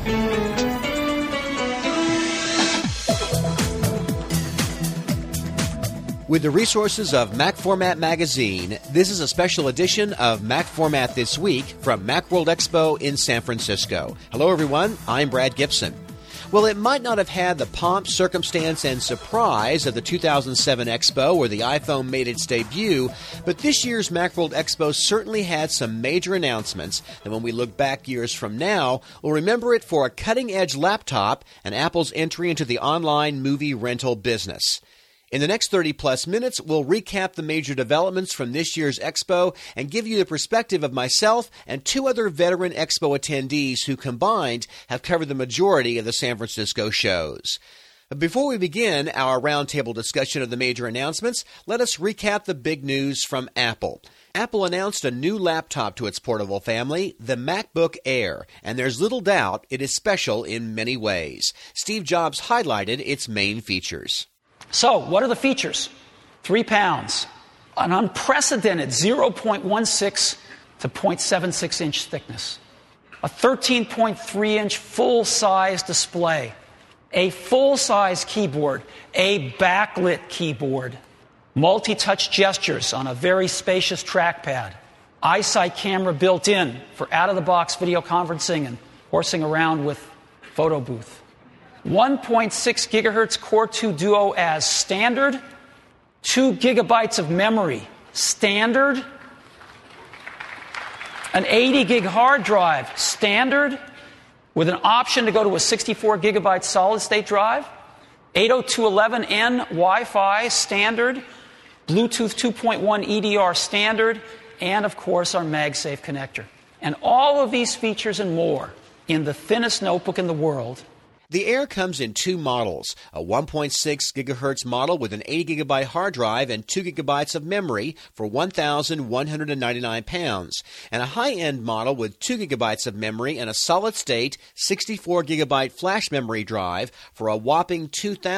With the resources of Mac Format Magazine, this is a special edition of Mac Format This Week from Macworld Expo in San Francisco. Hello, everyone. I'm Brad Gibson. Well, it might not have had the pomp, circumstance, and surprise of the 2007 Expo where the iPhone made its debut, but this year's Macworld Expo certainly had some major announcements that when we look back years from now, we'll remember it for a cutting-edge laptop and Apple's entry into the online movie rental business. In the next 30-plus minutes, we'll recap the major developments from this year's Expo and give you the perspective of myself and two other veteran Expo attendees who combined have covered the majority of the San Francisco shows. Before we begin our roundtable discussion of the major announcements, let us recap the big news from Apple. Apple announced a new laptop to its portable family, the MacBook Air, and there's little doubt it is special in many ways. Steve Jobs highlighted its main features. So, what are the features? 3 pounds, an unprecedented 0.16 to 0.76 inch thickness, a 13.3 inch full-size display, a full-size keyboard, a backlit keyboard, multi-touch gestures on a very spacious trackpad, iSight camera built in for out-of-the-box video conferencing and horsing around with photo booth. 1.6 gigahertz Core 2 Duo as standard, 2 gigabytes of memory standard, an 80 gig hard drive standard with an option to go to a 64 gigabyte solid state drive, 802.11n Wi-Fi standard, Bluetooth 2.1 EDR standard, and of course our MagSafe connector. And all of these features and more in the thinnest notebook in the world. The Air comes in two models, a 1.6 gigahertz model with an 80 gigabyte hard drive and 2 gigabytes of memory for £1,199, and a high-end model with 2 gigabytes of memory and a solid-state 64 gigabyte flash memory drive for a whopping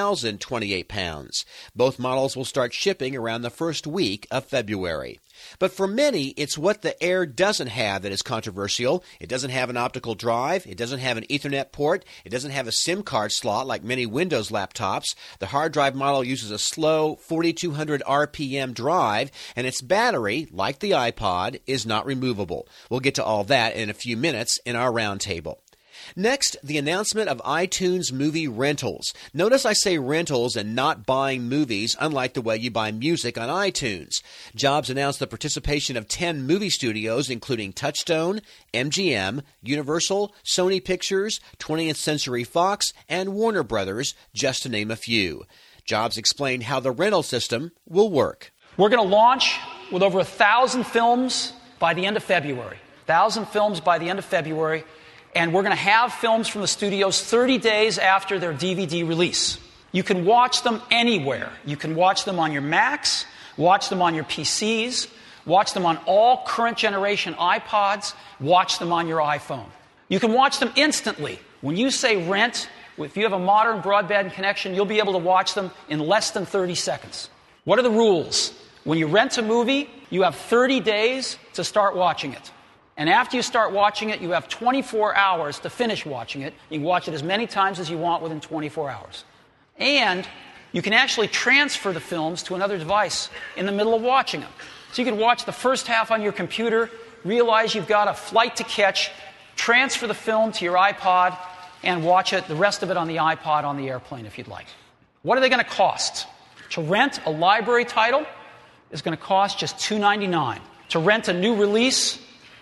£2,028. Both models will start shipping around the first week of February. But for many, it's what the Air doesn't have that is controversial. It doesn't have an optical drive. It doesn't have an Ethernet port. It doesn't have a SIM card slot like many Windows laptops. The hard drive model uses a slow 4,200 RPM drive, and its battery, like the iPod, is not removable. We'll get to all that in a few minutes in our roundtable. Next, the announcement of iTunes Movie Rentals. Notice I say rentals and not buying movies, unlike the way you buy music on iTunes. Jobs announced the participation of 10 movie studios, including Touchstone, MGM, Universal, Sony Pictures, 20th Century Fox, and Warner Brothers, just to name a few. Jobs explained how the rental system will work. We're going to launch with over 1,000 films by the end of February. 1,000 films by the end of February. And we're going to have films from the studios 30 days after their DVD release. You can watch them anywhere. You can watch them on your Macs, watch them on your PCs, watch them on all current generation iPods, watch them on your iPhone. You can watch them instantly. When you say rent, if you have a modern broadband connection, you'll be able to watch them in less than 30 seconds. What are the rules? When you rent a movie, you have 30 days to start watching it. And after you start watching it, you have 24 hours to finish watching it. You can watch it as many times as you want within 24 hours. And you can actually transfer the films to another device in the middle of watching them. So you can watch the first half on your computer, realize you've got a flight to catch, transfer the film to your iPod, and watch it, the rest of it on the iPod on the airplane if you'd like. What are they going to cost? To rent a library title is going to cost just $2.99. To rent a new release,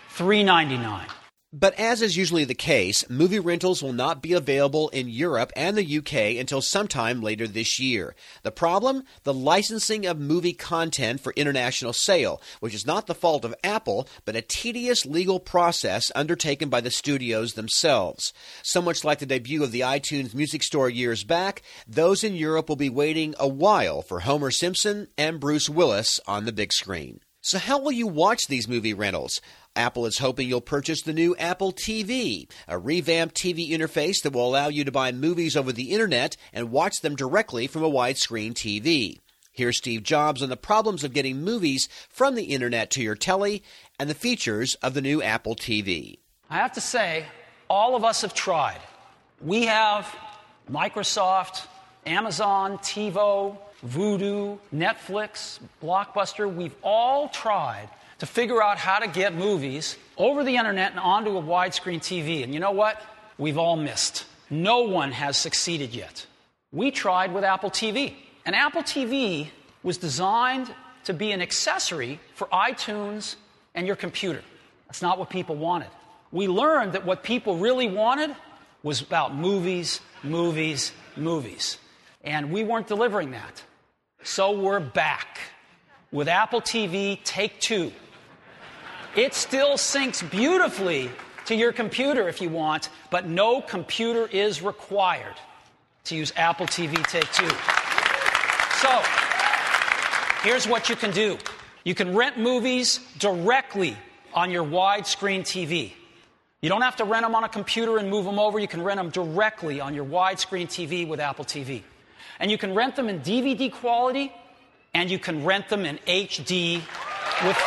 $3.99. But as is usually the case, movie rentals will not be available in Europe and the UK until sometime later this year. The problem? The licensing of movie content for international sale, which is not the fault of Apple, but a tedious legal process undertaken by the studios themselves. So much like the debut of the iTunes Music Store years back, those in Europe will be waiting a while for Homer Simpson and Bruce Willis on the big screen. So how will you watch these movie rentals? Apple is hoping you'll purchase the new Apple TV, a revamped TV interface that will allow you to buy movies over the internet and watch them directly from a widescreen TV. Here's Steve Jobs on the problems of getting movies from the internet to your telly and the features of the new Apple TV. I have to say, all of us have tried. We have Microsoft, Amazon, TiVo, Vudu, Netflix, Blockbuster. We've all tried to figure out how to get movies over the internet and onto a widescreen TV. And you know what? We've all missed. No one has succeeded yet. We tried with Apple TV. And Apple TV was designed to be an accessory for iTunes and your computer. That's not what people wanted. We learned that what people really wanted was about movies, movies, movies. And we weren't delivering that. So we're back with Apple TV Take 2. It still syncs beautifully to your computer if you want, but no computer is required to use Apple TV Take 2. So, here's what you can do. You can rent movies directly on your widescreen TV. You don't have to rent them on a computer and move them over. You can rent them directly on your widescreen TV with Apple TV. And you can rent them in DVD quality, and you can rent them in HD with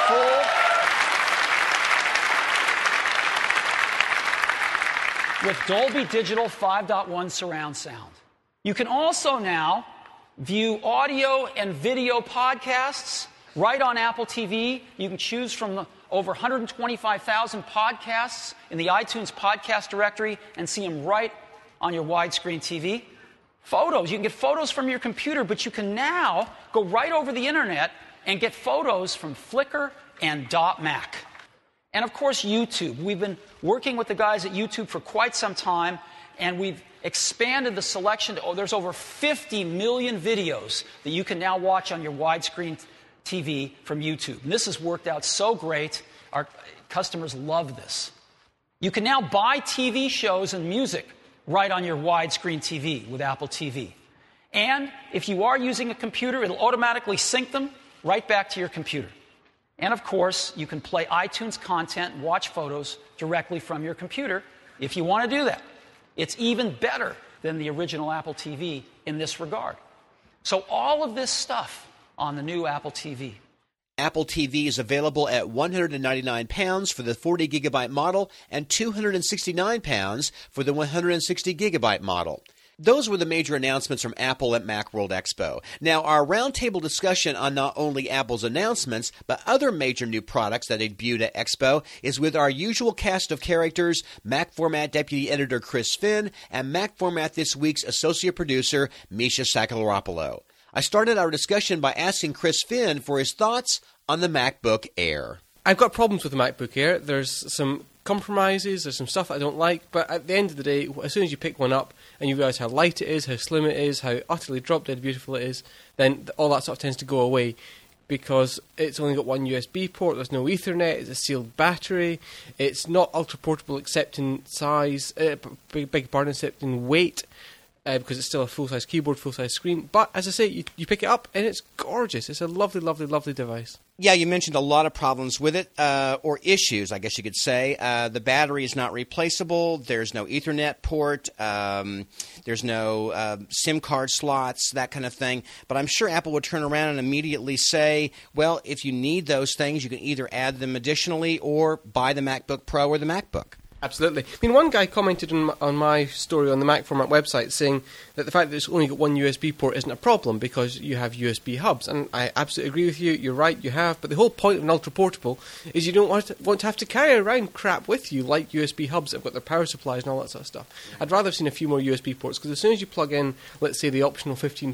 Dolby Digital 5.1 surround sound. You can also now view audio and video podcasts right on Apple TV. You can choose from the over 125,000 podcasts in the iTunes podcast directory and see them right on your widescreen TV. Photos. You can get photos from your computer, but you can now go right over the internet and get photos from Flickr and .Mac. And of course, YouTube. We've been working with the guys at YouTube for quite some time, and we've expanded the selection to, there's over 50 million videos that you can now watch on your widescreen TV from YouTube. And this has worked out so great. Our customers love this. You can now buy TV shows and music right on your widescreen TV with Apple TV. And if you are using a computer, it'll automatically sync them right back to your computer. And of course, you can play iTunes content and watch photos directly from your computer if you want to do that. It's even better than the original Apple TV in this regard. So all of this stuff on the new Apple TV. Apple TV is available at £199 for the 40-gigabyte model and £269 for the 160-gigabyte model. Those were the major announcements from Apple at Macworld Expo. Now, our roundtable discussion on not only Apple's announcements, but other major new products that debuted at Expo is with our usual cast of characters, Mac Format Deputy Editor Chris Finn and Mac Format This Week's Associate Producer Misha Sakalaropoulos. I started our discussion by asking Chris Finn for his thoughts on the MacBook Air. I've got problems with the MacBook Air. There's some compromises, there's some stuff I don't like, but at the end of the day, as soon as you pick one up and you realise how light it is, how slim it is, how utterly drop-dead beautiful it is, then all that stuff tends to go away because it's only got one USB port, there's no Ethernet, it's a sealed battery, it's not ultra-portable except in size, big pardon, except in weight, because it's still a full-size keyboard, full-size screen. But, as I say, you pick it up, and it's gorgeous. It's a lovely, lovely, lovely device. Yeah, you mentioned a lot of problems with it, or issues, I guess you could say. The battery is not replaceable. There's no Ethernet port. There's no SIM card slots, that kind of thing. But I'm sure Apple would turn around and immediately say, well, if you need those things, you can either add them additionally or buy the MacBook Pro or the MacBook. Absolutely. I mean, one guy commented on my story on the Mac Format website saying that the fact that it's only got one USB port isn't a problem because you have USB hubs. And I absolutely agree with you. You're right, you have. But the whole point of an ultra-portable is you don't want to have to carry around crap with you like USB hubs that have got their power supplies and all that sort of stuff. I'd rather have seen a few more USB ports because as soon as you plug in, let's say, the optional £15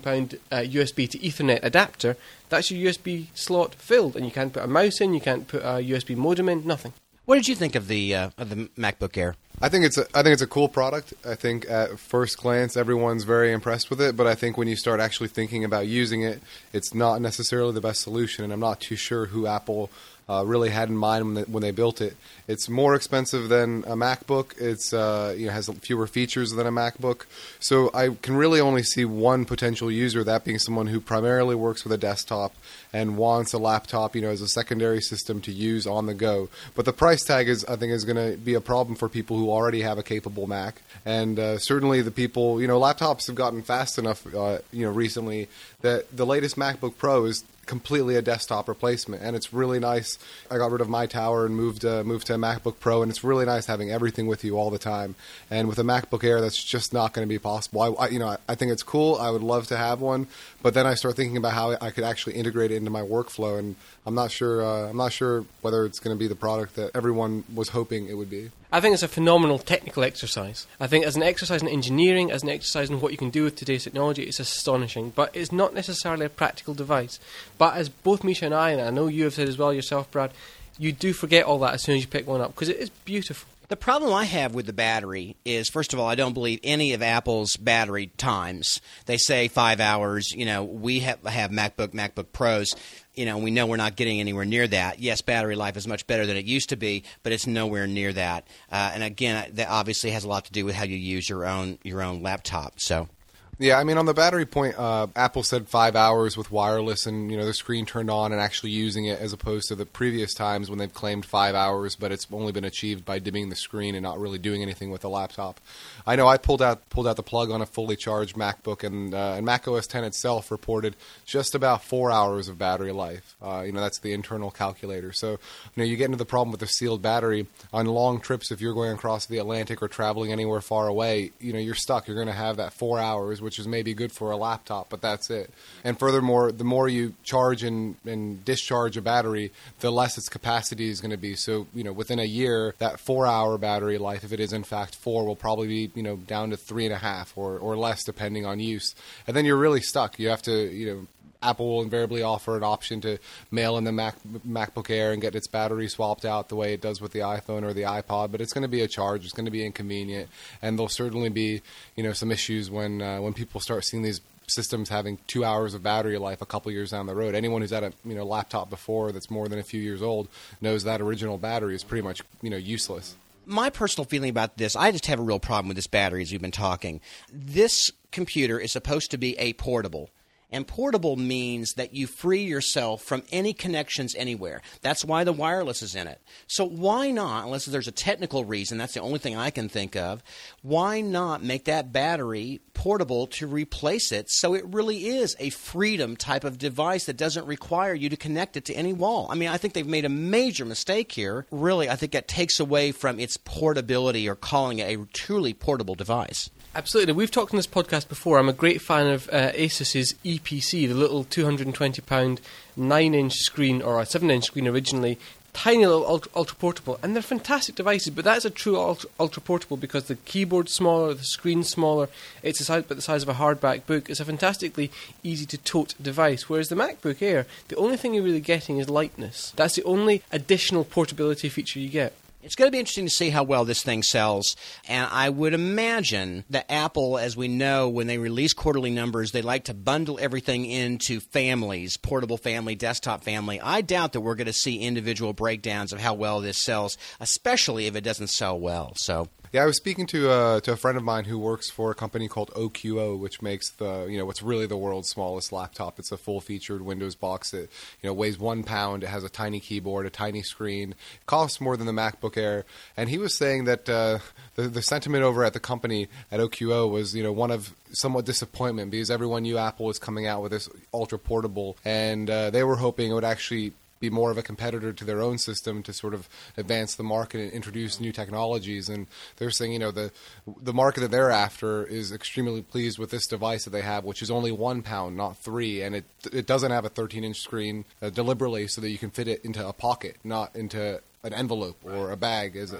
USB to Ethernet adapter, that's your USB slot filled. And you can't put a mouse in, you can't put a USB modem in, nothing. What did you think of the MacBook Air? I think it's a cool product. I think at first glance everyone's very impressed with it, but I think when you start actually thinking about using it, it's not necessarily the best solution. And I'm not too sure who Apple really had in mind when they built it. It's more expensive than a MacBook. It's has fewer features than a MacBook. So I can really only see one potential user, that being someone who primarily works with a desktop and wants a laptop, as a secondary system to use on the go. But the price tag I think is going to be a problem for people who already have a capable Mac. And certainly the people, laptops have gotten fast enough, recently that the latest MacBook Pro is completely a desktop replacement, and it's really nice. I got rid of my tower and moved to a MacBook Pro, and it's really nice having everything with you all the time. And with a MacBook Air, that's just not going to be possible. I think it's cool. I would love to have one, but then I start thinking about how I could actually integrate it into my workflow, and I'm not sure whether it's going to be the product that everyone was hoping it would be. I think it's a phenomenal technical exercise. I think as an exercise in engineering, as an exercise in what you can do with today's technology, it's astonishing. But it's not necessarily a practical device. But as both Misha and I know you have said as well yourself, Brad, you do forget all that as soon as you pick one up, because it is beautiful. The problem I have with the battery is, first of all, I don't believe any of Apple's battery times. They say 5 hours. We have MacBook Pros. We know we're not getting anywhere near that. Yes, battery life is much better than it used to be, but it's nowhere near that. And again, that obviously has a lot to do with how you use your own laptop. So. Yeah, I mean, on the battery point, Apple said 5 hours with wireless and, the screen turned on and actually using it, as opposed to the previous times when they've claimed 5 hours, but it's only been achieved by dimming the screen and not really doing anything with the laptop. I know I pulled out the plug on a fully charged MacBook, and Mac OS X itself reported just about 4 hours of battery life. That's the internal calculator. So, you get into the problem with the sealed battery on long trips. If you're going across the Atlantic or traveling anywhere far away, you're stuck. You're going to have that 4 hours, which is maybe good for a laptop, but that's it. And furthermore, the more you charge and discharge a battery, the less its capacity is going to be. So, within a year, that 4 hour battery life, if it is in fact 4, will probably be, down to 3.5 or less, depending on use. And then you're really stuck. You have to, Apple will invariably offer an option to mail in the MacBook Air and get its battery swapped out the way it does with the iPhone or the iPod, but it's going to be a charge. It's going to be inconvenient, and there'll certainly be some issues when people start seeing these systems having 2 hours of battery life a couple years down the road. Anyone who's had a laptop before that's more than a few years old knows that original battery is pretty much useless. My personal feeling about this, I just have a real problem with this battery as we've been talking. This computer is supposed to be a portable. And portable means that you free yourself from any connections anywhere. That's why the wireless is in it. So why not, unless there's a technical reason, that's the only thing I can think of, why not make that battery portable to replace it so it really is a freedom type of device that doesn't require you to connect it to any wall? I mean, I think they've made a major mistake here. Really, I think that takes away from its portability or calling it a truly portable device. Absolutely. We've talked in this podcast before. I'm a great fan of Asus's EPC, the little £220 9-inch screen, or a 7-inch screen originally, tiny little ultra-portable, and they're fantastic devices, but that's a true ultra-portable because the keyboard's smaller, the screen's smaller, it's about the size of a hardback book. It's a fantastically easy-to-tote device, whereas the MacBook Air, the only thing you're really getting is lightness. That's the only additional portability feature you get. It's going to be interesting to see how well this thing sells, and I would imagine that Apple, as we know, when they release quarterly numbers, they like to bundle everything into families, portable family, desktop family. I doubt that we're going to see individual breakdowns of how well this sells, especially if it doesn't sell well. So. Yeah, I was speaking to a friend of mine who works for a company called OQO, which makes what's really the world's smallest laptop. It's a full-featured Windows box that weighs 1 pound. It has a tiny keyboard, a tiny screen. It costs more than the MacBook Air. And he was saying that the sentiment over at the company at OQO was one of somewhat disappointment because everyone knew Apple was coming out with this ultra portable, and they were hoping it would actually be more of a competitor to their own system to sort of advance the market and introduce new technologies. And they're saying, the market that they're after is extremely pleased with this device that they have, which is only 1 pound, not 3, and it doesn't have a 13-inch screen deliberately so that you can fit it into a pocket, not into an envelope or a bag, as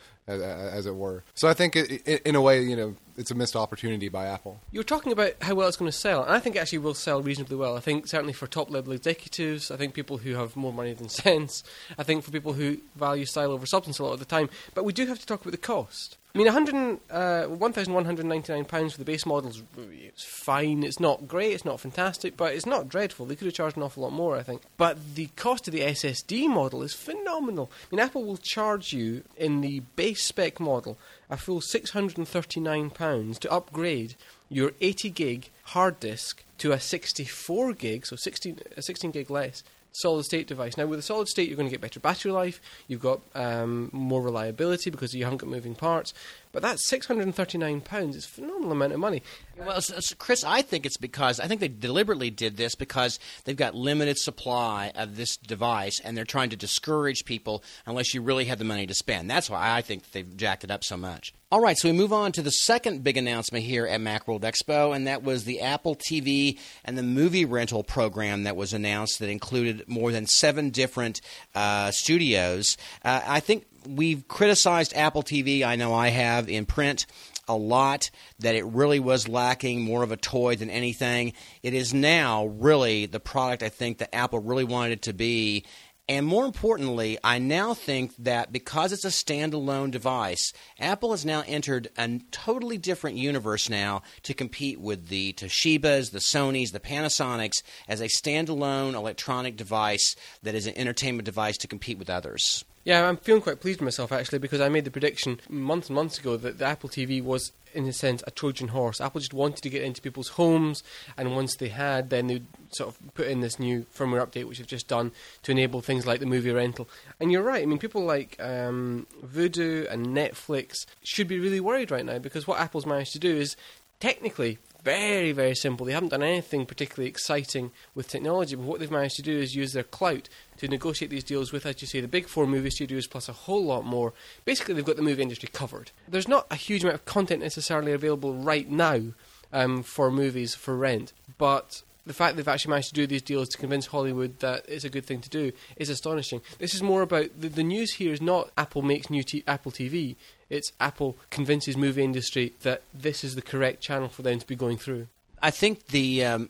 it were. So I think, in a way, it's a missed opportunity by Apple. You were talking about how well it's going to sell, and I think it actually will sell reasonably well. I think certainly for top-level executives, I think people who have more money than sense, I think for people who value style over substance a lot of the time. But we do have to talk about the cost. I mean, £1,199 for the base model is fine. It's not great, it's not fantastic, but it's not dreadful. They could have charged an awful lot more, I think. But the cost of the SSD model is phenomenal. I mean, Apple will charge you, in the base spec model, a full £639 to upgrade your 80 gig hard disk to a 64 gig, so 16 gig less, solid state device. Now with a solid state you're going to get better battery life, you've got more reliability because you haven't got moving parts, But that's £639. It's a phenomenal amount of money. Well, Chris, I think they deliberately did this because they've got limited supply of this device, and they're trying to discourage people unless you really have the money to spend. That's why I think they've jacked it up so much. All right, so we move on to the second big announcement here at Macworld Expo, and that was the Apple TV and the movie rental program that was announced that included more than 7 different studios. I think we've criticized Apple TV, I know I have, in print a lot, that it really was lacking more of a toy than anything. It is now really the product I think that Apple really wanted it to be. And more importantly, I now think that because it's a standalone device, Apple has now entered a totally different universe now to compete with the Toshibas, the Sonys, the Panasonics as a standalone electronic device that is an entertainment device to compete with others. Yeah, I'm feeling quite pleased with myself, actually, because I made the prediction months and months ago that the Apple TV was, in a sense, a Trojan horse. Apple just wanted to get into people's homes, and once they had, then they'd sort of put in this new firmware update, which they've just done, to enable things like the movie rental. And you're right, I mean, people like Vudu and Netflix should be really worried right now, because what Apple's managed to do is technically very, very simple. They haven't done anything particularly exciting with technology, but what they've managed to do is use their clout to negotiate these deals with, as you say, the big 4 movie studios plus a whole lot more. Basically, they've got the movie industry covered. There's not a huge amount of content necessarily available right now for movies for rent, but the fact they've actually managed to do these deals to convince Hollywood that it's a good thing to do is astonishing. This is more about, the news here is not Apple makes new Apple TV. It's Apple convinces movie industry that this is the correct channel for them to be going through. I think the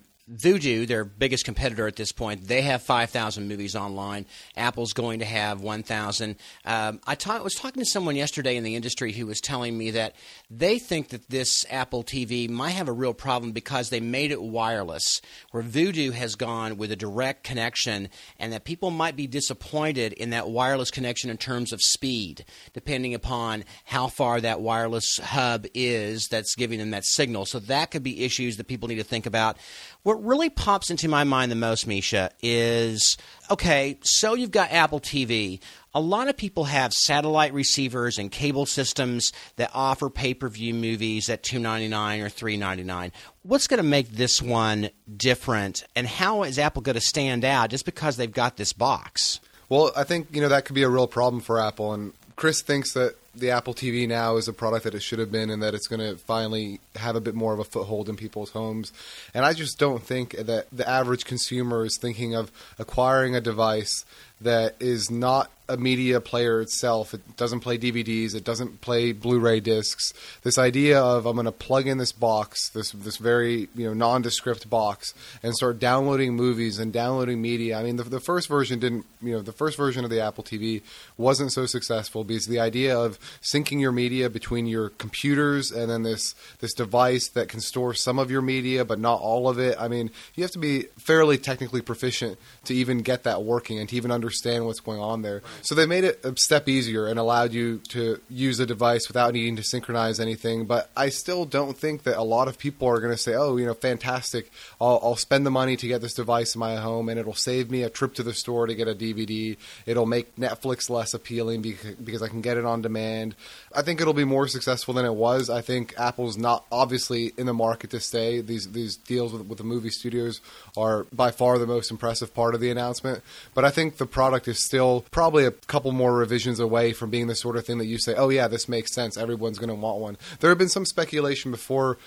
Vudu, their biggest competitor at this point, they have 5,000 movies online. Apple's going to have 1,000. I was talking to someone yesterday in the industry who was telling me that they think that this Apple TV might have a real problem because they made it wireless, where Vudu has gone with a direct connection, and that people might be disappointed in that wireless connection in terms of speed, depending upon how far that wireless hub is that's giving them that signal. So that could be issues that people need to think about. What really pops into my mind the most, Misha, is, okay, so you've got Apple TV. A lot of people have satellite receivers and cable systems that offer pay-per-view movies at $2.99 or $3.99. What's going to make this one different, and how is Apple going to stand out just because they've got this box? Well, I think that could be a real problem for Apple, and Chris thinks that the Apple TV now is a product that it should have been, and that it's going to finally have a bit more of a foothold in people's homes. And I just don't think that the average consumer is thinking of acquiring a device that is not a media player itself. It doesn't play DVDs. It doesn't play Blu-ray discs. This idea of I'm going to plug in this box, this very nondescript box, and start downloading movies and downloading media. I mean, the first version didn't. The first version of the Apple TV wasn't so successful because the idea of syncing your media between your computers and then this device that can store some of your media but not all of it. I mean, you have to be fairly technically proficient to even get that working and to even understand what's going on there. So they made it a step easier and allowed you to use a device without needing to synchronize anything. But I still don't think that a lot of people are going to say, oh, fantastic, I'll spend the money to get this device in my home and it'll save me a trip to the store to get a DVD. It'll make Netflix less appealing because I can get it on demand. I think it'll be more successful than it was. I think Apple's not obviously in the market to stay. These deals with the movie studios are by far the most impressive part of the announcement. But I think the product is still probably a couple more revisions away from being the sort of thing that you say, oh yeah, this makes sense. Everyone's going to want one. There have been some speculation before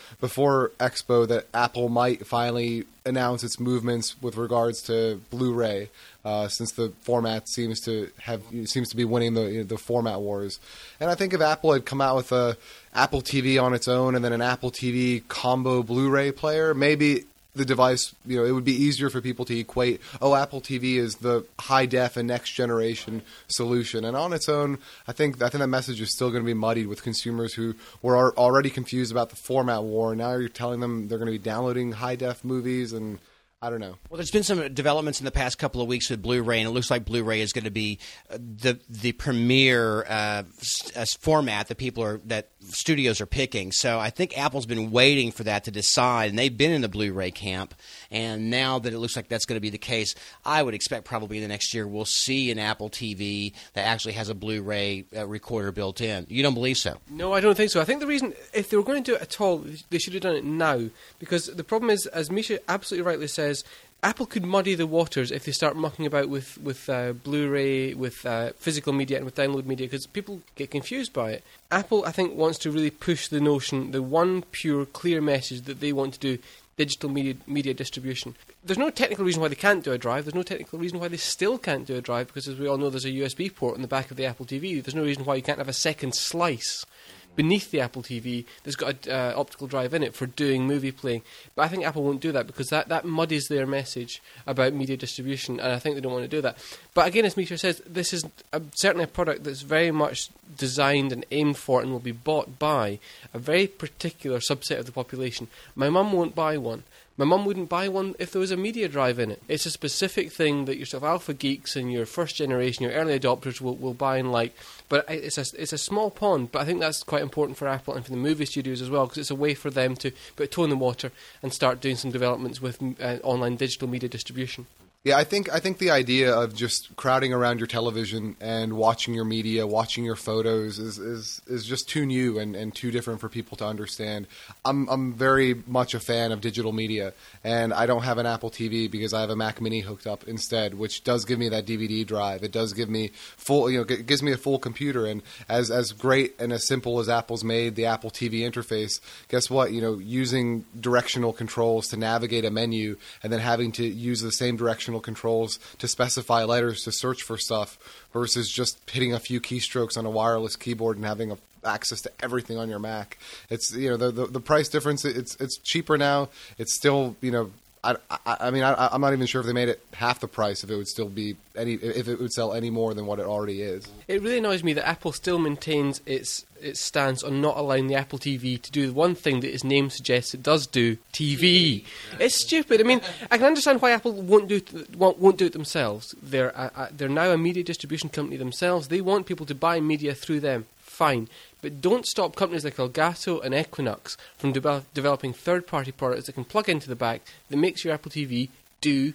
Expo that Apple might finally announce its movements with regards to Blu-ray, since the format seems to be winning the format wars. And I think if Apple had come out with a Apple TV on its own and then an Apple TV combo Blu-ray player, maybe the device, it would be easier for people to equate, Apple TV is the high def and next generation solution. And on its own, I think that message is still going to be muddied with consumers who were already confused about the format war. Now you're telling them they're going to be downloading high def movies, and I don't know. Well, there's been some developments in the past couple of weeks with Blu-ray, and it looks like Blu-ray is going to be the premier format that studios are picking. So I think Apple's been waiting for that to decide, and they've been in the Blu-ray camp. And now that it looks like that's going to be the case, I would expect probably in the next year we'll see an Apple TV that actually has a Blu-ray recorder built in. You don't believe so? No, I don't think so. I think the reason, if they were going to do it at all, they should have done it now. Because the problem is, as Misha absolutely rightly says, Apple could muddy the waters if they start mucking about with Blu-ray, with physical media and with download media, because people get confused by it. Apple, I think, wants to really push the notion, the one pure, clear message that they want to do, digital media distribution. There's no technical reason why they can't do a drive. There's no technical reason why they still can't do a drive, because as we all know, there's a USB port on the back of the Apple TV. There's no reason why you can't have a second slice beneath the Apple TV that's got an optical drive in it for doing movie playing. But I think Apple won't do that, because that muddies their message about media distribution, and I think they don't want to do that. But again, as Misha says, this is certainly a product that's very much designed and aimed for and will be bought by a very particular subset of the population. My mum won't buy one. My mum wouldn't buy one if there was a media drive in it. It's a specific thing that your sort of alpha geeks and your first generation, your early adopters will buy and like. But it's a small pond, but I think that's quite important for Apple and for the movie studios as well, because it's a way for them to put a toe in the water and start doing some developments with online digital media distribution. Yeah, I think the idea of just crowding around your television and watching your media, watching your photos is just too new and too different for people to understand. I'm very much a fan of digital media, and I don't have an Apple TV because I have a Mac Mini hooked up instead, which does give me that DVD drive. It does give me it gives me a full computer, and as great and as simple as Apple's made the Apple TV interface, guess what? Using directional controls to navigate a menu and then having to use the same directional controls to specify letters to search for stuff versus just hitting a few keystrokes on a wireless keyboard and having access to everything on your Mac. It's the price difference. It's cheaper now. It's still I'm not even sure if they made it half the price if it would sell any more than what it already is. It really annoys me that Apple still maintains its stance on not allowing the Apple TV to do the one thing that its name suggests it does do: TV. It's stupid. I mean, I can understand why Apple won't do it themselves. They're now a media distribution company themselves. They want people to buy media through them. Fine. But don't stop companies like Elgato and Equinox from developing third-party products that can plug into the back that makes your Apple TV do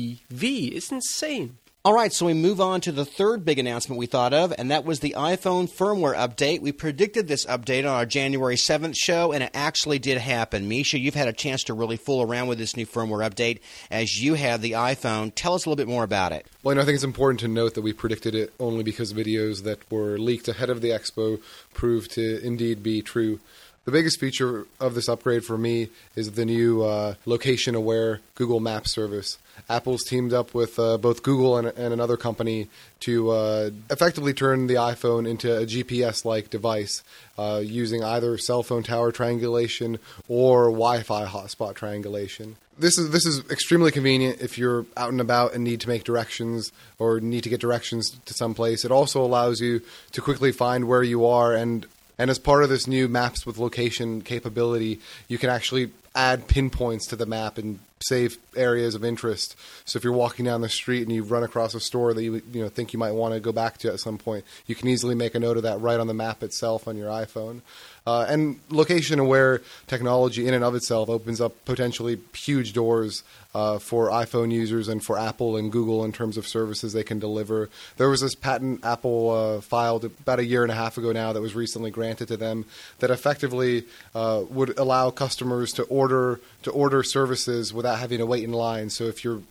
TV. It's insane. All right, so we move on to the third big announcement we thought of, and that was the iPhone firmware update. We predicted this update on our January 7th show, and it actually did happen. Misha, you've had a chance to really fool around with this new firmware update as you have the iPhone. Tell us a little bit more about it. Well, I think it's important to note that we predicted it only because videos that were leaked ahead of the Expo proved to indeed be true. The biggest feature of this upgrade for me is the new location-aware Google Maps service. Apple's teamed up with both Google and another company to effectively turn the iPhone into a GPS-like device using either cell phone tower triangulation or Wi-Fi hotspot triangulation. This is extremely convenient if you're out and about and need to make directions or need to get directions to someplace. It also allows you to quickly find where you are, and as part of this new Maps with Location capability, you can actually add pinpoints to the map and save areas of interest. So if you're walking down the street and you run across a store that you think you might want to go back to at some point, you can easily make a note of that right on the map itself on your iPhone. And location-aware technology in and of itself opens up potentially huge doors for iPhone users and for Apple and Google in terms of services they can deliver. There was this patent Apple filed about a year and a half ago now that was recently granted to them that effectively would allow customers to order services without having to wait in line. So if you're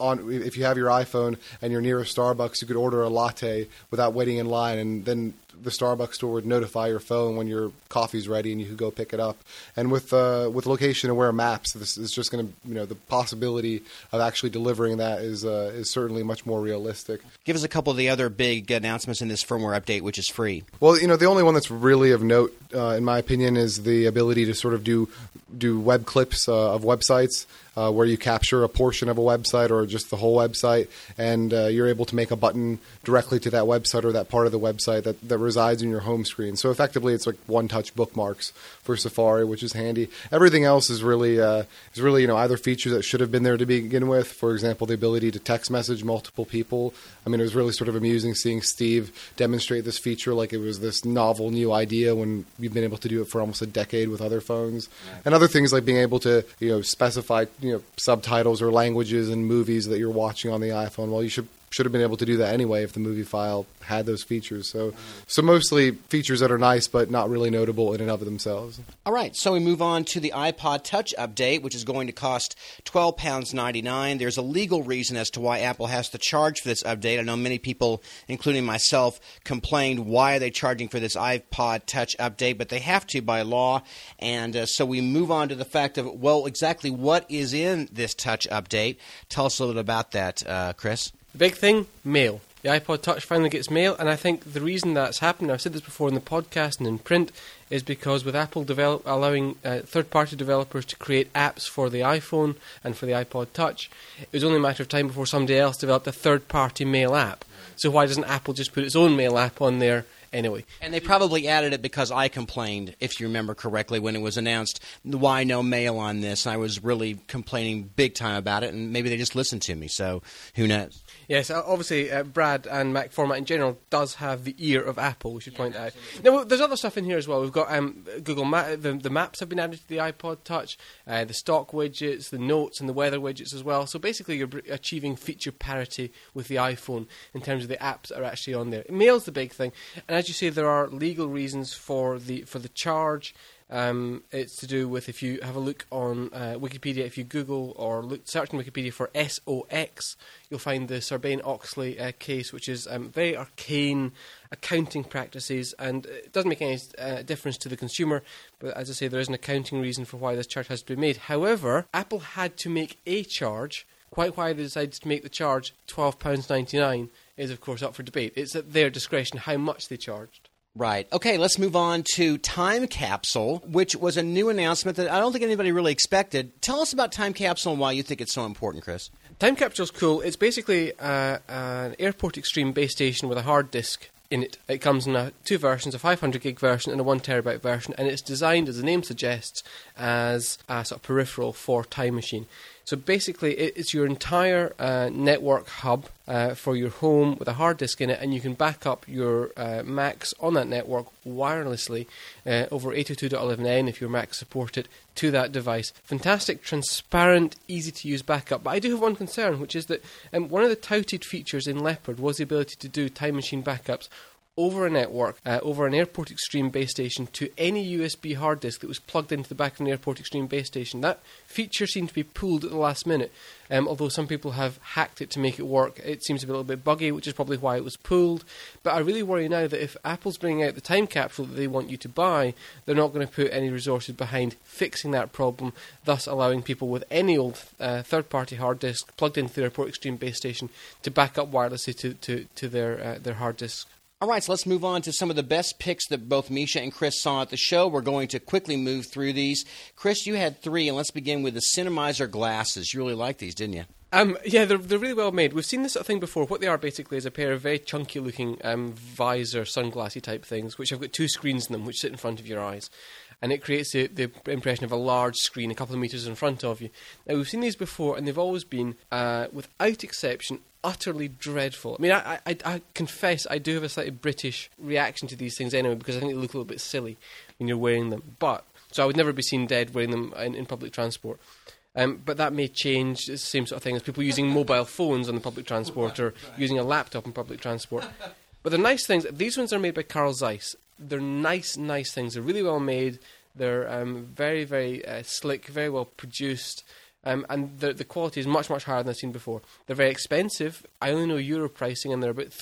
if you have your iPhone and you're near a Starbucks, you could order a latte without waiting in line, and then the Starbucks store would notify your phone when your coffee's ready and you could go pick it up. And with location-aware maps, this is just going to, the possibility of actually delivering that is certainly much more realistic. Give us a couple of the other big announcements in this firmware update, which is free. Well, the only one that's really of note, in my opinion, is the ability to sort of do do web clips of websites where you capture a portion of a website or just the whole website, and you're able to make a button directly to that website or that part of the website that resides in your home screen. So effectively, it's like one-touch bookmarks for Safari, which is handy. Everything else is really either features that should have been there to begin with. For example, the ability to text message multiple people. I mean, it was really sort of amusing seeing Steve demonstrate this feature like it was this novel new idea when you've been able to do it for almost a decade with other phones. Right. And other things like being able to specify subtitles or languages in movies that you're watching on the iPhone. Well, you should have been able to do that anyway if the movie file had those features. So mostly features that are nice but not really notable in and of themselves. All right, so we move on to the iPod Touch update, which is going to cost £12.99. There's a legal reason as to why Apple has to charge for this update. I know many people, including myself, complained, why are they charging for this iPod Touch update? But they have to by law. And so we move on to the fact of, well, exactly what is in this Touch update. Tell us a little bit about that, Chris. The big thing, mail. The iPod Touch finally gets mail, and I think the reason that's happened, I've said this before in the podcast and in print, is because with Apple allowing third-party developers to create apps for the iPhone and for the iPod Touch, it was only a matter of time before somebody else developed a third-party mail app. So why doesn't Apple just put its own mail app on there anyway? And they probably added it because I complained, if you remember correctly, when it was announced, why no mail on this? I was really complaining big time about it, and maybe they just listened to me, so who knows? Yes, obviously Brad and Mac Format in general does have the ear of Apple, we should point out. Now, there's other stuff in here as well. We've got Google the maps have been added to the iPod Touch, the stock widgets, the notes and the weather widgets as well. So basically you're achieving feature parity with the iPhone in terms of the apps that are actually on there. Mail's the big thing. And as you say, there are legal reasons for the charge. It's to do with, if you have a look on Wikipedia, if you Google or search in Wikipedia for SOX, you'll find the Sarbanes-Oxley case, which is very arcane accounting practices, and it doesn't make any difference to the consumer, but as I say, there is an accounting reason for why this charge has to be made. However, Apple had to make a charge. Quite why they decided to make the charge £12.99 is, of course, up for debate. It's at their discretion how much they charged. Right. Okay, let's move on to Time Capsule, which was a new announcement that I don't think anybody really expected. Tell us about Time Capsule and why you think it's so important, Chris. Time Capsule's cool. It's basically an Airport Extreme base station with a hard disk in it. It comes in two versions, a 500 gig version and a 1 terabyte version, and it's designed, as the name suggests, as a sort of peripheral for Time Machine. So basically, it's your entire network hub for your home with a hard disk in it, and you can back up your Macs on that network wirelessly over 802.11n if your Macs support it to that device. Fantastic, transparent, easy-to-use backup. But I do have one concern, which is that one of the touted features in Leopard was the ability to do Time Machine backups over a network, over an Airport Extreme base station to any USB hard disk that was plugged into the back of an Airport Extreme base station. That feature seemed to be pulled at the last minute, although some people have hacked it to make it work. It seems to be a little bit buggy, which is probably why it was pulled. But I really worry now that if Apple's bringing out the Time Capsule that they want you to buy, they're not going to put any resources behind fixing that problem, thus allowing people with any old third-party hard disk plugged into the Airport Extreme base station to back up wirelessly to their hard disk. All right, so let's move on to some of the best picks that both Misha and Chris saw at the show. We're going to quickly move through these. Chris, you had 3, and let's begin with the Cinemizer glasses. You really liked these, didn't you? Yeah, they're really well made. We've seen this sort of thing before. What they are basically is a pair of very chunky-looking visor, sunglassy type things, which have got 2 screens in them, which sit in front of your eyes. And it creates the impression of a large screen a couple of metres in front of you. Now, we've seen these before, and they've always been, without exception, utterly dreadful. I mean, I confess I do have a slightly British reaction to these things anyway, because I think they look a little bit silly when you're wearing them. So I would never be seen dead wearing them in public transport. But that may change. It's the same sort of thing as people using mobile phones on the public transport or using a laptop in public transport. But the nice things, these ones are made by Carl Zeiss. They're nice things. They're really well made. They're very, very slick, very well produced. And the quality is much, much higher than I've seen before. They're very expensive. I only know euro pricing, and they're about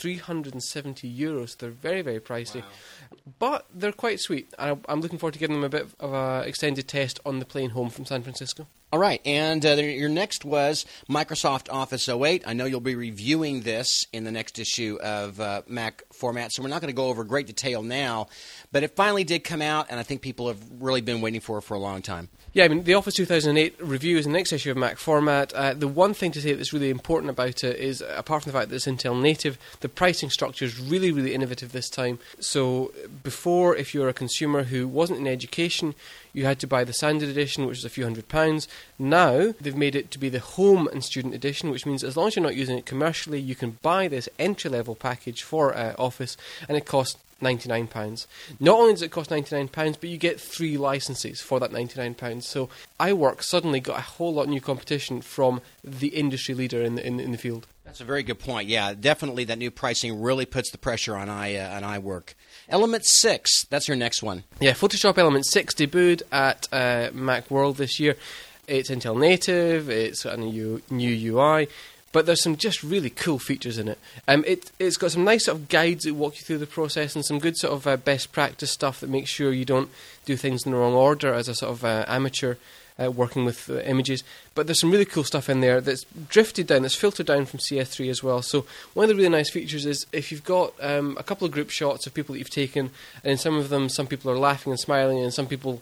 €370. They're very, very pricey. Wow. But they're quite sweet. I'm looking forward to giving them a bit of an extended test on the plane home from San Francisco. All right, and your next was Microsoft Office 08. I know you'll be reviewing this in the next issue of Mac Format, so we're not going to go over great detail now, but it finally did come out, and I think people have really been waiting for it for a long time. Yeah, I mean, the Office 2008 review is the next issue of Mac Format. The one thing to say that's really important about it is, apart from the fact that it's Intel native, the pricing structure is really, really innovative this time. So before, if you're a consumer who wasn't in education, you had to buy the standard edition, which is a few £100s. Now, they've made it to be the home and student edition, which means as long as you're not using it commercially, you can buy this entry-level package for Office, and it costs £99. Not only does it cost £99, but you get 3 licenses for that £99. So iWork suddenly got a whole lot of new competition from the industry leader in the field. That's a very good point. Yeah, definitely that new pricing really puts the pressure on iWork. Element 6, that's your next one. Yeah, Photoshop Element 6 debuted at Macworld this year. It's Intel native, it's got a new UI, but there's some just really cool features in it. It's got some nice sort of guides that walk you through the process and some good sort of best practice stuff that makes sure you don't do things in the wrong order as a sort of amateur working with images. But there's some really cool stuff in there that's drifted down, that's filtered down from CS3 as well. So one of the really nice features is if you've got a couple of group shots of people that you've taken, and in some of them some people are laughing and smiling, and some people,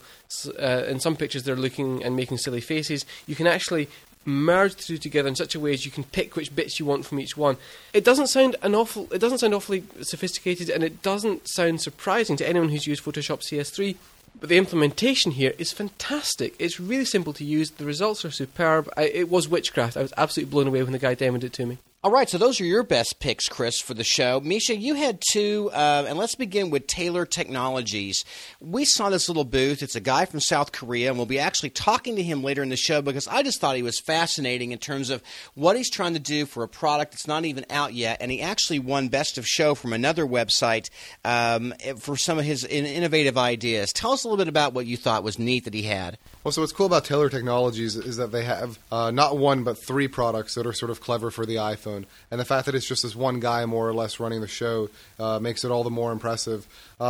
in some pictures they're looking and making silly faces, you can actually merge the two together in such a way as you can pick which bits you want from each one. It doesn't sound awfully sophisticated, and it doesn't sound surprising to anyone who's used Photoshop CS3, but the implementation here is fantastic. It's really simple to use. The results are superb. It was witchcraft. I was absolutely blown away when the guy demoed it to me. All right, so those are your best picks, Chris, for the show. Misha, you had 2, and let's begin with Taylor Technologies. We saw this little booth. It's a guy from South Korea, and we'll be actually talking to him later in the show because I just thought he was fascinating in terms of what he's trying to do for a product that's not even out yet, and he actually won Best of Show from another website for some of his innovative ideas. Tell us a little bit about what you thought was neat that he had. Well, so what's cool about Taylor Technologies is that they have not 1 but 3 products that are sort of clever for the iPhone. And the fact that it's just this one guy more or less running the show makes it all the more impressive.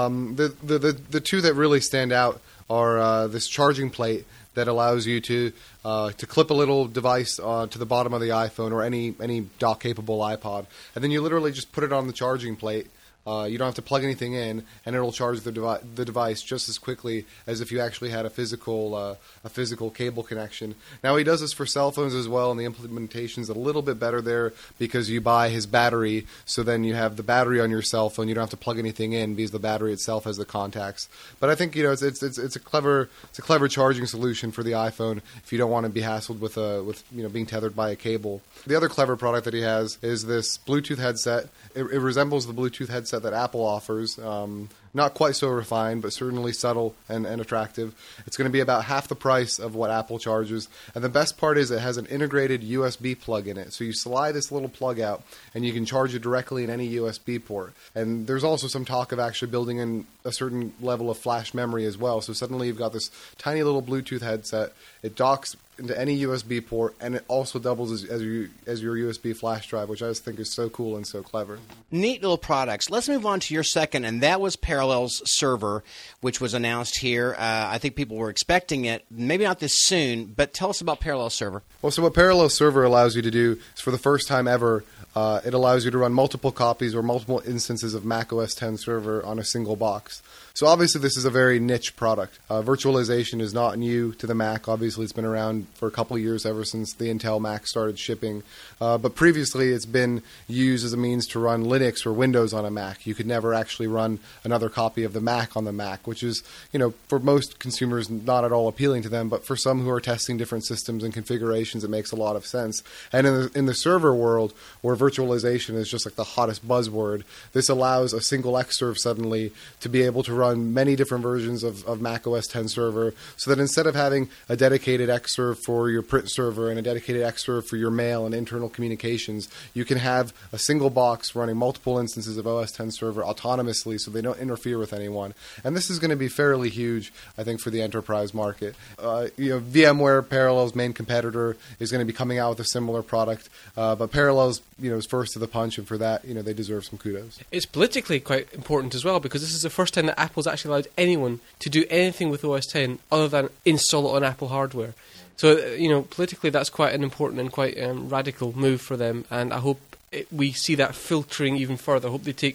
The 2 that really stand out are this charging plate that allows you to clip a little device to the bottom of the iPhone or any dock-capable iPod. And then you literally just put it on the charging plate. You don't have to plug anything in, and it'll charge the device just as quickly as if you actually had a physical cable connection. Now, he does this for cell phones as well, and the implementation's a little bit better there because you buy his battery, so then you have the battery on your cell phone. You don't have to plug anything in because the battery itself has the contacts. But I think it's a clever charging solution for the iPhone if you don't want to be hassled with being tethered by a cable. The other clever product that he has is this Bluetooth headset. It resembles the Bluetooth headset that Apple offers. Not quite so refined, but certainly subtle and attractive. It's going to be about half the price of what Apple charges. And the best part is it has an integrated USB plug in it. So you slide this little plug out, and you can charge it directly in any USB port. And there's also some talk of actually building in a certain level of flash memory as well. So suddenly you've got this tiny little Bluetooth headset. It docks into any USB port, and it also doubles as your USB flash drive, which I just think is so cool and so clever. Neat little products. Let's move on to your second, and that was Parallels Server, which was announced here. I think people were expecting it, maybe not this soon, but tell us about Parallels Server. Well, so what Parallels Server allows you to do is, for the first time ever, it allows you to run multiple copies or multiple instances of Mac OS X Server on a single box. So obviously this is a very niche product. Virtualization is not new to the Mac. Obviously it's been around for a couple of years, ever since the Intel Mac started shipping. But previously it's been used as a means to run Linux or Windows on a Mac. You could never actually run another copy of the Mac on the Mac, which is, for most consumers not at all appealing to them. But for some who are testing different systems and configurations, it makes a lot of sense. And in the server world, where virtualization is just like the hottest buzzword, this allows a single Xserve suddenly to be able to run many different versions of Mac OS X Server, so that instead of having a dedicated Xserve for your print server and a dedicated Xserve for your mail and internal communications, you can have a single box running multiple instances of OS X Server autonomously, so they don't interfere with anyone. And this is going to be fairly huge, I think, for the enterprise market. VMware, Parallels' main competitor, is going to be coming out with a similar product, but Parallels, is first to the punch, and for that, they deserve some kudos. It's politically quite important as well, because this is the first time that Apple's actually allowed anyone to do anything with OS X other than install it on Apple hardware. So, politically that's quite an important and quite radical move for them, and I hope we see that filtering even further. I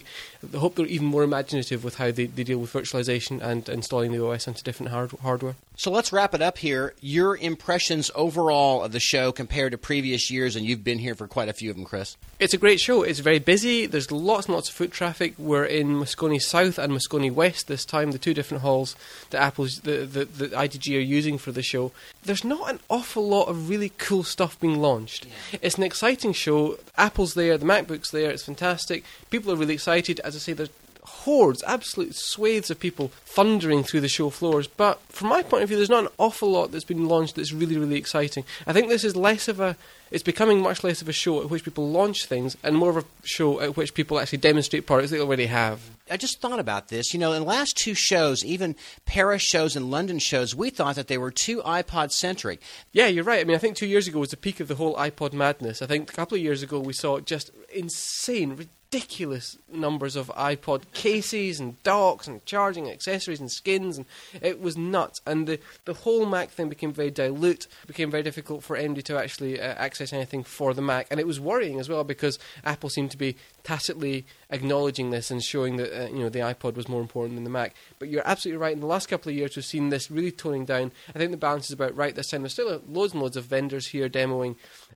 hope they're even more imaginative with how they deal with virtualization and installing the OS onto different hardware. So let's wrap it up here. Your impressions overall of the show compared to previous years, and you've been here for quite a few of them, Chris. It's a great show. It's very busy. There's lots and lots of foot traffic. We're in Moscone South and Moscone West this time, the two different halls that the ITG are using for the show. There's not an awful lot of really cool stuff being launched. Yeah. It's an exciting show. Apple's there, the MacBook's there, it's fantastic. People are really excited. As I say, there's hordes, absolute swathes of people thundering through the show floors. But from my point of view, there's not an awful lot that's been launched that's really, really exciting. I think this is it's becoming much less of a show at which people launch things and more of a show at which people actually demonstrate products they already have. I just thought about this. In the last two shows, even Paris shows and London shows, we thought that they were too iPod-centric. Yeah, you're right. I mean, I think 2 years ago was the peak of the whole iPod madness. I think a couple of years ago we saw just insane, ridiculous numbers of iPod cases and docks and charging accessories and skins, and it was nuts. And the whole Mac thing became very dilute. It became very difficult for anybody to actually access anything for the Mac, and it was worrying as well because Apple seemed to be tacitly acknowledging this and showing that the iPod was more important than the Mac. But you're absolutely right. In the last couple of years, we've seen this really toning down. I think the balance is about right this time. There's still loads and loads of vendors here demoing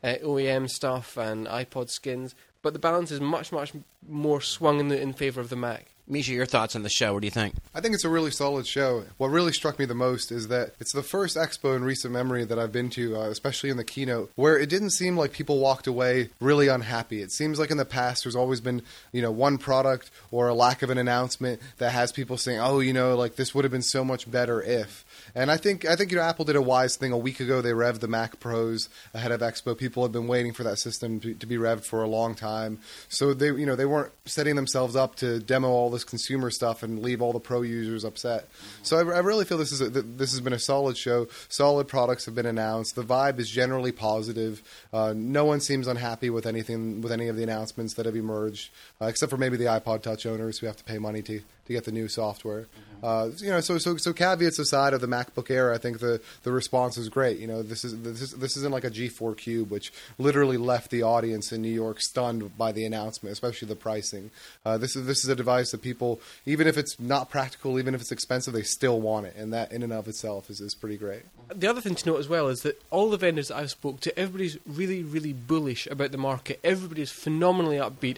OEM stuff and iPod skins, but the balance is much, much more swung in favour of the Mac. Misha, your thoughts on the show. What do you think? I think it's a really solid show. What really struck me the most is that it's the first expo in recent memory that I've been to, especially in the keynote, where it didn't seem like people walked away really unhappy. It seems like in the past there's always been, one product or a lack of an announcement that has people saying, this would have been so much better if. And I think Apple did a wise thing. A week ago, they revved the Mac Pros ahead of Expo. People had been waiting for that system to be revved for a long time. So they weren't setting themselves up to demo all this consumer stuff and leave all the pro users upset. So I really feel this has been a solid show. Solid products have been announced. The vibe is generally positive. No one seems unhappy with any of the announcements that have emerged, except for maybe the iPod Touch owners who have to pay money to get the new software. So caveats aside of the MacBook Air, I think the response is great. This isn't like a G4 Cube, which literally left the audience in New York stunned by the announcement, especially the pricing. This is a device that people, even if it's not practical, even if it's expensive, they still want it, and that in and of itself is pretty great. The other thing to note as well is that all the vendors that I've spoke to, everybody's really, really bullish about the market. Everybody's phenomenally upbeat.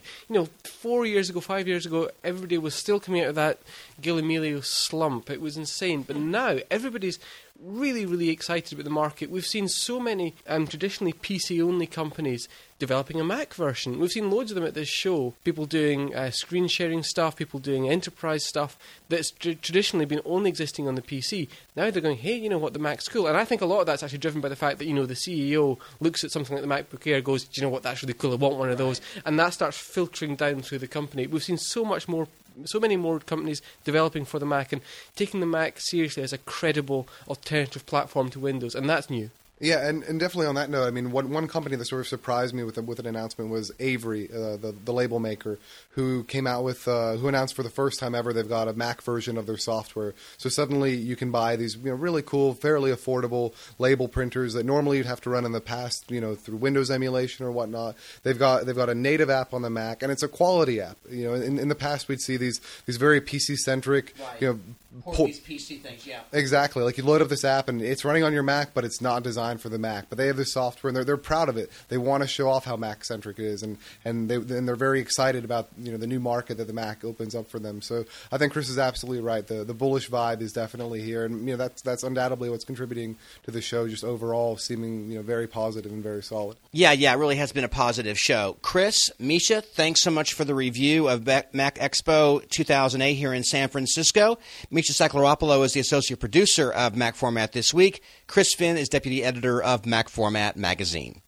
4 years ago, 5 years ago, everybody was still coming out of that Gil Amelio slump. It was insane. But now everybody's really, really excited about the market. We've seen so many traditionally PC-only companies developing a Mac version. We've seen loads of them at this show. People doing screen sharing stuff, people doing enterprise stuff that's traditionally been only existing on the PC. Now they're going, hey, you know what, the Mac's cool. And I think a lot of that's actually driven by the fact that, the CEO looks at something like the MacBook Air, goes, do you know what, that's really cool, I want one of those. And that starts filtering down through the company. We've seen so many more companies developing for the Mac and taking the Mac seriously as a credible alternative platform to Windows, and that's new. Yeah, and definitely on that note, I mean, one company that sort of surprised me with an announcement was Avery, the label maker, who came out with who announced for the first time ever they've got a Mac version of their software. So suddenly you can buy these really cool, fairly affordable label printers that normally you'd have to run in the past, through Windows emulation or whatnot. They've got a native app on the Mac, and it's a quality app. In the past we'd see these very PC centric, right. These PC things, yeah. Exactly. Like you load up this app and it's running on your Mac, but it's not designed for the Mac. But they have this software and they're proud of it. They want to show off how Mac centric it is, and they're very excited about the new market that the Mac opens up for them. So I think Chris is absolutely right. The bullish vibe is definitely here, and that's undoubtedly what's contributing to the show just overall seeming very positive and very solid. Yeah, it really has been a positive show. Chris, Misha, thanks so much for the review of Mac Expo 2008 here in San Francisco. Misha Saklaropoulos is the associate producer of Mac Format This Week. Chris Finn is deputy editor of Mac Format Magazine.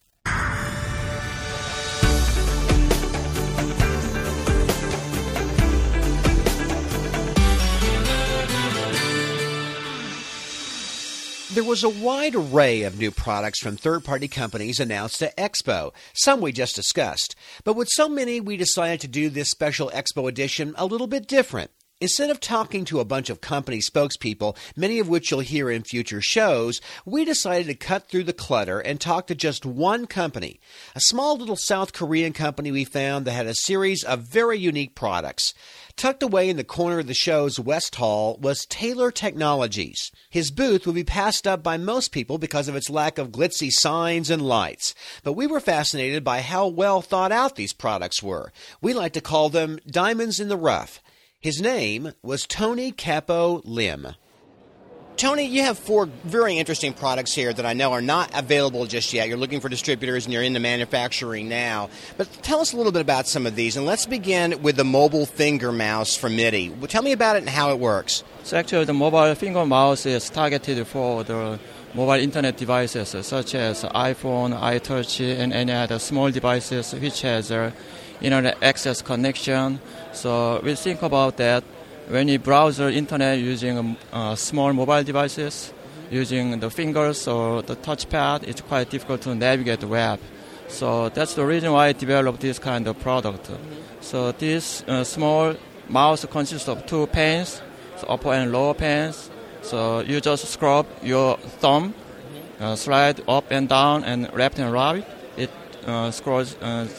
There was a wide array of new products from third-party companies announced at Expo. Some we just discussed. But with so many, we decided to do this special Expo edition a little bit different. Instead of talking to a bunch of company spokespeople, many of which you'll hear in future shows, we decided to cut through the clutter and talk to just one company, a small little South Korean company we found that had a series of very unique products. Tucked away in the corner of the show's West Hall was Taylor Technologies. His booth would be passed up by most people because of its lack of glitzy signs and lights, but we were fascinated by how well thought out these products were. We like to call them diamonds in the rough. His name was Tony Capo Lim. Tony, you have 4 very interesting products here that I know are not available just yet. You're looking for distributors and you're into manufacturing now. But tell us a little bit about some of these. And let's begin with the mobile finger mouse from MIDI. Well, tell me about it and how it works. So actually the mobile finger mouse is targeted for the mobile internet devices such as iPhone, iTouch, and any other small devices which has internet access connection. So we think about that when you browse the internet using small mobile devices, using the fingers or the touchpad, it's quite difficult to navigate the web. So that's the reason why I developed this kind of product. So this small mouse consists of 2 panes, so upper and lower panes. So you just scrub your thumb, slide up and down and left and right. It scrolls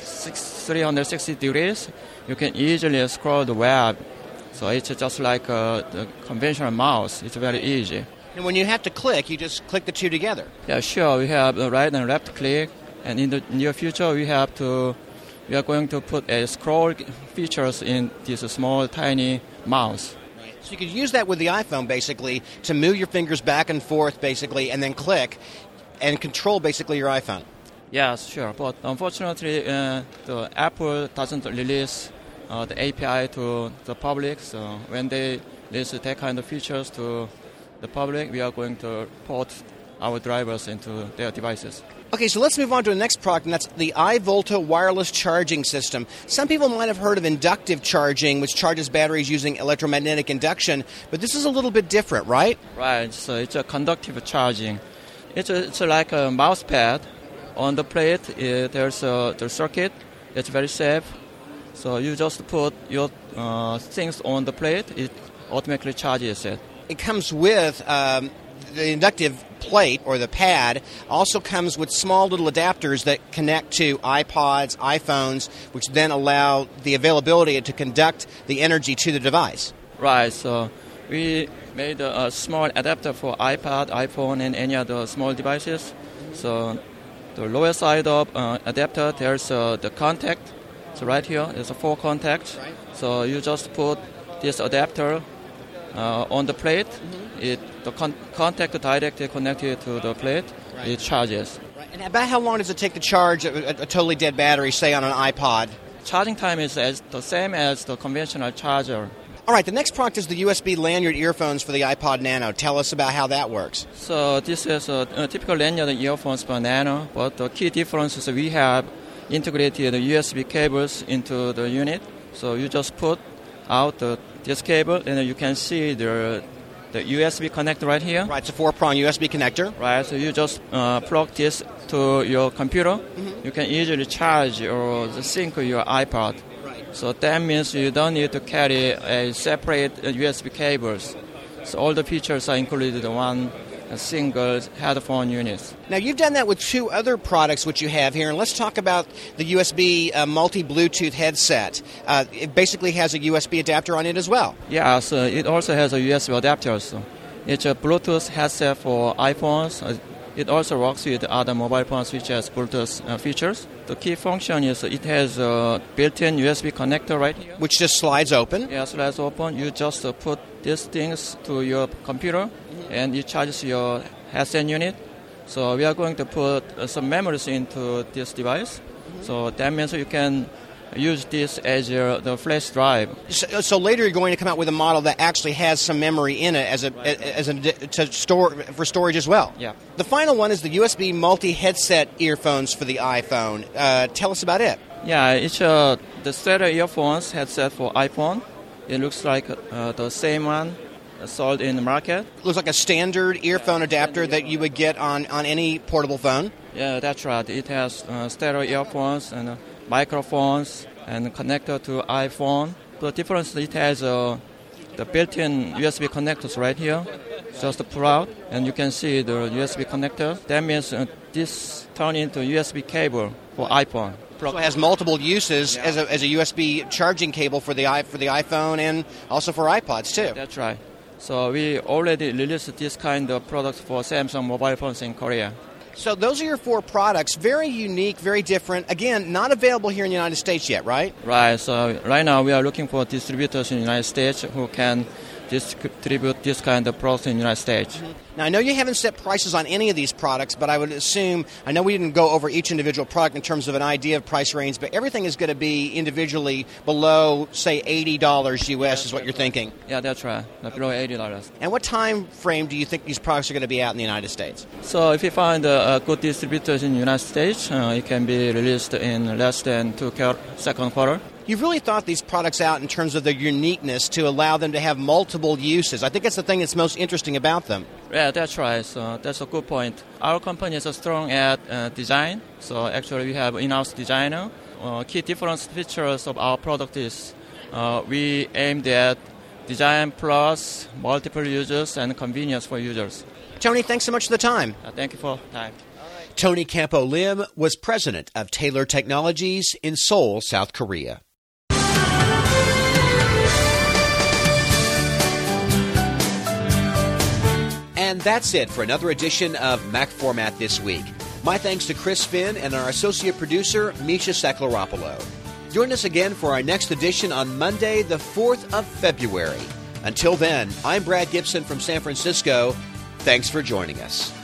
360 degrees. You can easily scroll the web. So it's just like the conventional mouse. It's very easy. And when you have to click, you just click the 2 together. Yeah, sure. We have the right and left click. And in the near future, we are going to put a scroll features in this small, tiny mouse. So you could use that with the iPhone, basically, to move your fingers back and forth, basically, and then click and control, basically, your iPhone. Yes, sure. But unfortunately, the Apple doesn't release the API to the public. So when they release that kind of features to the public, we are going to port our drivers into their devices. Okay, so let's move on to the next product, and that's the iVolta wireless charging system. Some people might have heard of inductive charging, which charges batteries using electromagnetic induction, but this is a little bit different, right? Right, so it's a conductive charging. It's like a mouse pad. On the plate, there's the circuit. It's very safe. So you just put your things on the plate, it automatically charges it. It comes with the inductive plate, or the pad, also comes with small little adapters that connect to iPods, iPhones, which then allow the availability to conduct the energy to the device. Right, so we made a small adapter for iPad, iPhone, and any other small devices. So the lower side of adapter, there's the contact. So right here, there's a 4 contacts. Right. So you just put this adapter on the plate. The contact directly connected to the plate. Right. It charges. Right. And about how long does it take to charge a totally dead battery, say on an iPod? Charging time is the same as the conventional charger. All right, the next product is the USB lanyard earphones for the iPod Nano. Tell us about how that works. So this is a typical lanyard earphones for Nano, but the key difference is we have integrated the USB cables into the unit. So you just put out this cable, and you can see the USB connector right here. Right, it's a 4-prong USB connector. Right, so you just plug this to your computer. Mm-hmm. You can easily charge or sync your iPod. Right. So that means you don't need to carry a separate USB cables. So all the features are included in one single headphone unit. Now, you've done that with 2 other products which you have here, and let's talk about the USB multi-Bluetooth headset. It basically has a USB adapter on it as well. Yeah, so it also has a USB adapter. So it's a Bluetooth headset for iPhones. It also works with other mobile phones which has Bluetooth features. The key function is it has a built-in USB connector right here. Which just slides open? Yeah, slides open. You just put these things to your computer, and it charges your headset unit. So we are going to put some memories into this device. So that means you can use this as the flash drive. So later you're going to come out with a model that actually has some memory in it to store for storage as well. Yeah. The final one is the USB multi-headset earphones for the iPhone. Tell us about it. Yeah, it's the stereo earphones headset for iPhone. It looks like the same one sold in the market. Looks like a standard earphone adapter that you would get on any portable phone. Yeah, that's right. It has stereo earphones and microphones and connector to iPhone. The difference, it has a the built-in USB connectors right here. Just pull out, and you can see the USB connector. That means this turns into USB cable for iPhone. So it has multiple uses as a USB charging cable for the iPhone and also for iPods too. That's right. So we already released this kind of product for Samsung mobile phones in Korea. So those are your 4 products. Very unique, very different. Again, not available here in the United States yet, right? Right. So right now we are looking for distributors in the United States who can distribute this kind of product in the United States. Mm-hmm. Now, I know you haven't set prices on any of these products, but I would assume, I know we didn't go over each individual product in terms of an idea of price range, but everything is going to be individually below, say, $80 US is what you're thinking. Yeah, that's right. Below $80. And what time frame do you think these products are going to be out in the United States? So if you find good distributors in the United States, it can be released in less than second quarter. You've really thought these products out in terms of their uniqueness to allow them to have multiple uses. I think that's the thing that's most interesting about them. Yeah, that's right. So that's a good point. Our company is strong at design. So actually we have in-house designer. Key difference features of our product is we aimed at design plus multiple users and convenience for users. Tony, thanks so much for the time. Thank you for the time. Tony Campo Lim was president of Taylor Technologies in Seoul, South Korea. And that's it for another edition of Mac Format This Week. My thanks to Chris Finn and our associate producer, Misha Saklaropoulos. Join us again for our next edition on Monday, the 4th of February. Until then, I'm Brad Gibson from San Francisco. Thanks for joining us.